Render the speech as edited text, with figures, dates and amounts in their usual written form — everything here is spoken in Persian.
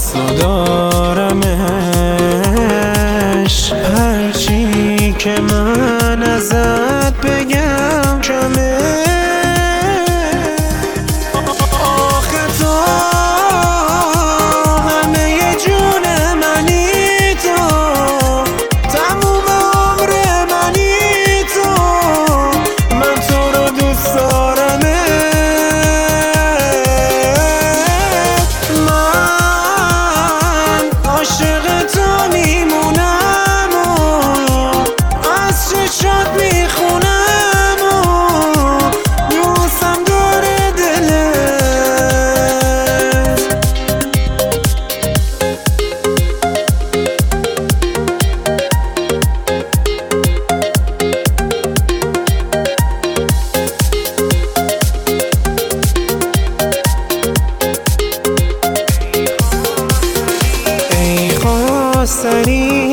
دوست دارمش. هرچی که من ازت بگم کمه، آخه تو همه جون منی، تو تموم عمر منی، تو من تو رو دوست دارمه. عاشق تو میمونم و از چشات میخونم و دوستم داره دلت. ای خواستنی